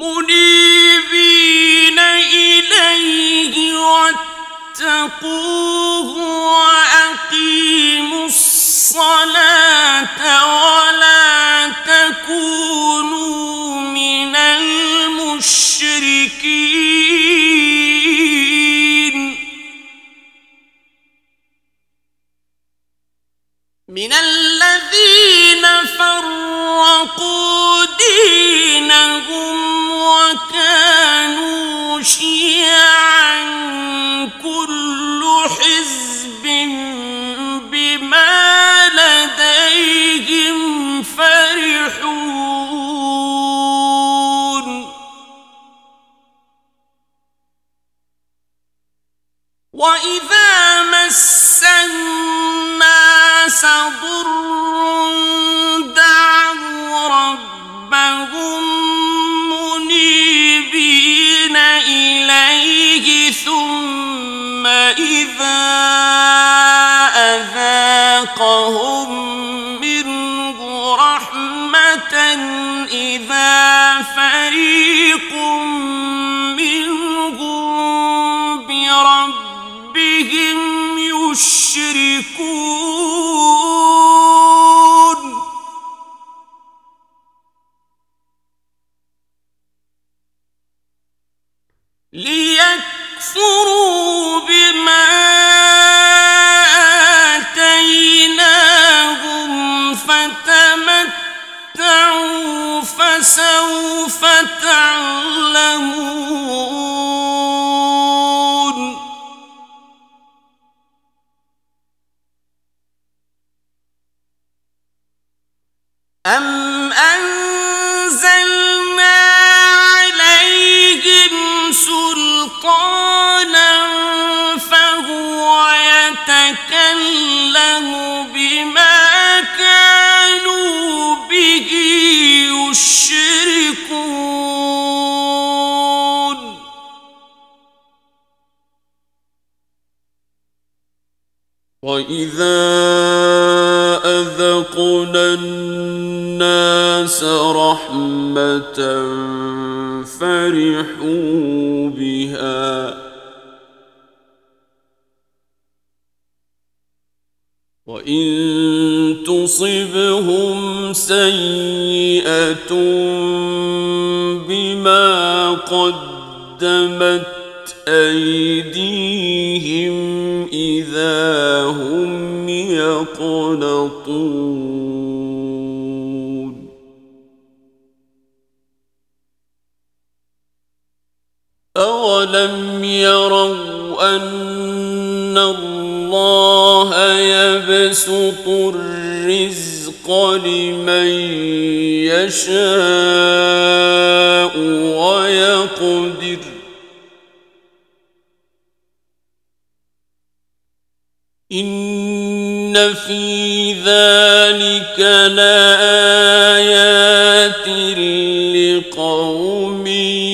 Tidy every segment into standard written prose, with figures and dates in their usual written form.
منيبين إليه واتقوه وأقيموا الصلاة ولا تكونوا من المشركين من الذين فرقوا دينهم وكانوا شيعا كل حزب بما لديهم فرحون وإذا مس الناس ضر دعوا ربهم منيبين إليه ثم إذا أذاقهم منه رحمة إذا فريق منهم بربهم يشركون ليكفروا بما آتيناهم فتمتعوا فسوف تعلمون أم أنزلنا عليهم سلطانا فهو يتكلم بما كانوا به يشركون وإذا أذقنا الناس رحمة فرحوا بها وإن تصبهم سيئة بما قدمت أيديهم إذا هم يقنطون أولم يروا أن الله يبسط الرزق لمن يشاء ويقدر إن في ذلك لآيات لقوم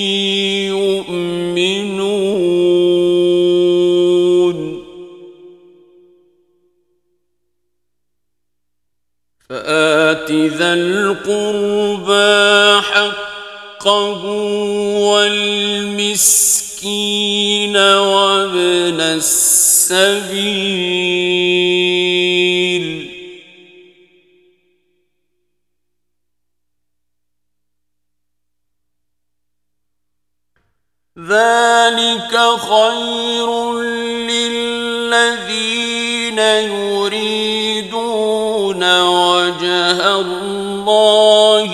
يؤمنون فآت ذا القربى حقه والمسكين وابن السبيل ذلك خير للذين يريدون وجه الله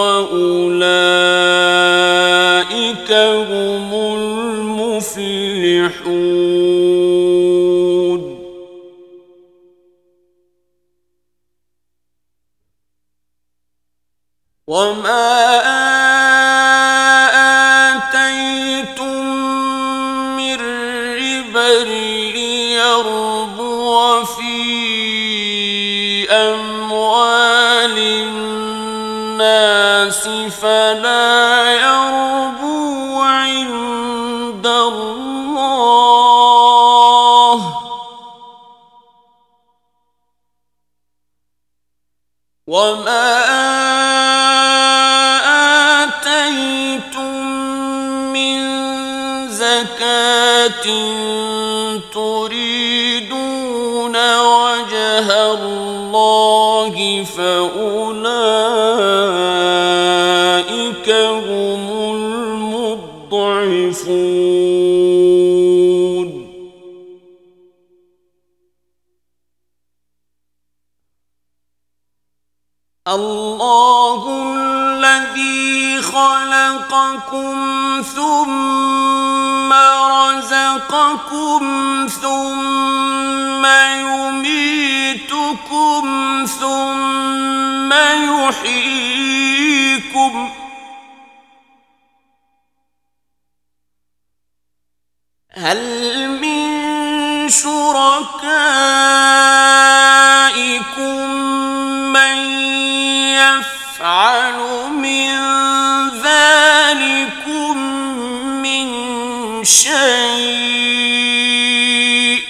وأولئك هم المفلحون وما آتيتم من ربا ليربو في أموال الناس فلا يربو عند الله وما آتيتم زكاة تريدون وجه الله فأولئك هم المضعفون. الله الذي خلقكم ثم رزقكم ثم يميتكم ثم يحييكم هل من شركائكم من يفعل من ذلكم من شيء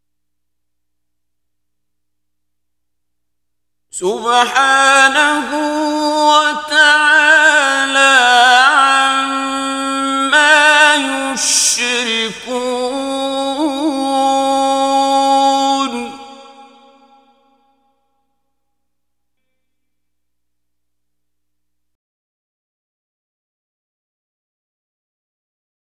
سبحانه